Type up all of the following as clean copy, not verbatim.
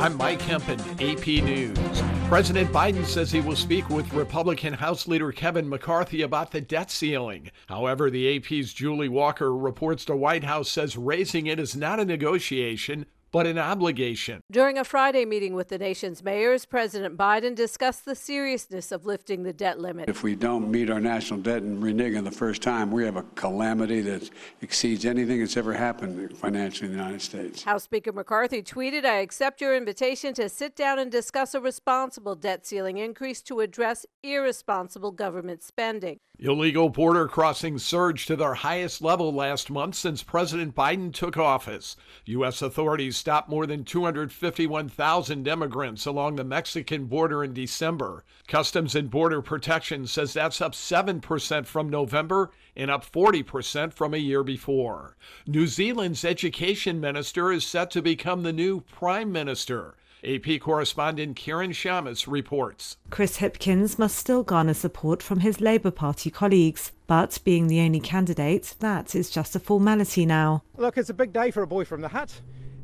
I'm Mike Hempen, AP News. President Biden says he will speak with Republican House Leader Kevin McCarthy about the debt ceiling. However, the AP's Julie Walker reports the White House says raising it is not a negotiation, but an obligation. During a Friday meeting with the nation's mayors, President Biden discussed the seriousness of lifting the debt limit. If we don't meet our national debt and renege on the first time, we have a calamity that exceeds anything that's ever happened financially in the United States. House Speaker McCarthy tweeted, "I accept your invitation to sit down and discuss a responsible debt ceiling increase to address irresponsible government spending." Illegal border crossings surged to their highest level last month since President Biden took office. U.S. authorities stopped more than 251,000 immigrants along the Mexican border in December. Customs and Border Protection says that's up 7% from November and up 40% from a year before. New Zealand's education minister is set to become the new prime minister. AP correspondent Karen Shamus reports. Chris Hipkins must still garner support from his Labour Party colleagues, but being the only candidate, that is just a formality now. Look, it's a big day for a boy from the hut.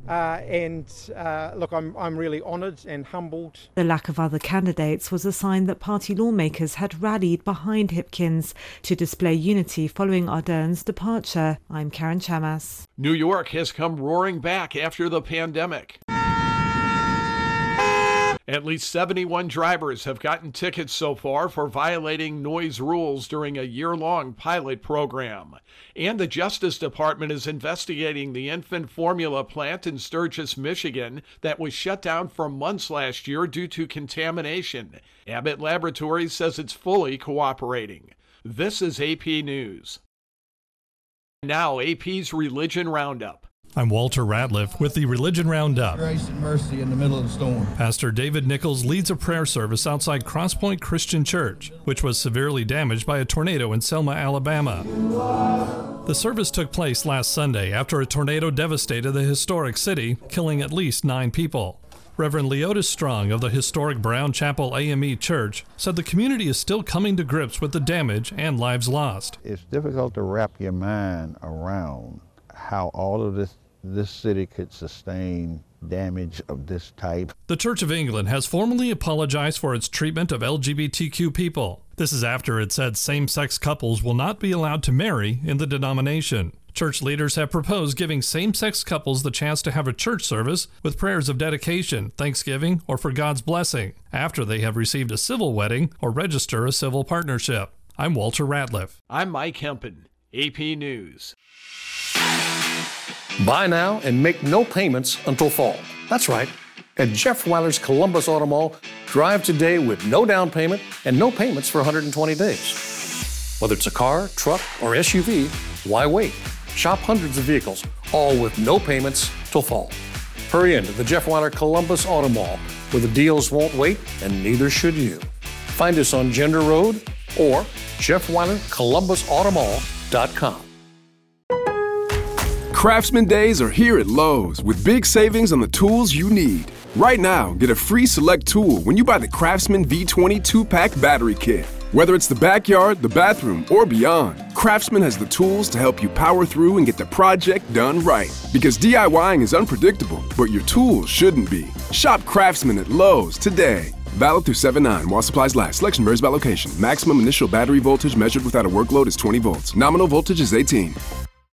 Look, I'm really honoured and humbled. The lack of other candidates was a sign that party lawmakers had rallied behind Hipkins to display unity following Ardern's departure. I'm Karen Chamas. New York has come roaring back after the pandemic. At least 71 drivers have gotten tickets so far for violating noise rules during a year-long pilot program. And the Justice Department is investigating the infant formula plant in Sturgis, Michigan that was shut down for months last year due to contamination. Abbott Laboratories says it's fully cooperating. This is AP News. Now AP's Religion Roundup. I'm Walter Ratliff with the Religion Roundup. Grace and mercy in the middle of the storm. Pastor David Nichols leads a prayer service outside Crosspoint Christian Church, which was severely damaged by a tornado in Selma, Alabama. The service took place last Sunday after a tornado devastated the historic city, killing at least 9 people. Reverend Leotis Strong of the historic Brown Chapel AME Church said the community is still coming to grips with the damage and lives lost. It's difficult to wrap your mind around how all of this city could sustain damage of this type. The Church of England has formally apologized for its treatment of LGBTQ people. This is after it said same-sex couples will not be allowed to marry in the denomination. Church leaders have proposed giving same-sex couples the chance to have a church service with prayers of dedication, thanksgiving, or for God's blessing after they have received a civil wedding or register a civil partnership. I'm Walter Ratliff. I'm Mike Hempen, AP News. Buy now and make no payments until fall. That's right. At Jeff Weiler's Columbus Auto Mall, drive today with no down payment and no payments for 120 days. Whether it's a car, truck, or SUV, why wait? Shop hundreds of vehicles, all with no payments till fall. Hurry into the Jeff Weiler Columbus Auto Mall, where the deals won't wait and neither should you. Find us on Gender Road or JeffWeilerColumbusAutomall.com. Craftsman Days are here at Lowe's with big savings on the tools you need. Right now, get a free select tool when you buy the Craftsman V20 2-pack battery kit. Whether it's the backyard, the bathroom, or beyond, Craftsman has the tools to help you power through and get the project done right. Because DIYing is unpredictable, but your tools shouldn't be. Shop Craftsman at Lowe's today. Valid through 7/9 while supplies last. Selection varies by location. Maximum initial battery voltage measured without a workload is 20 volts. Nominal voltage is 18.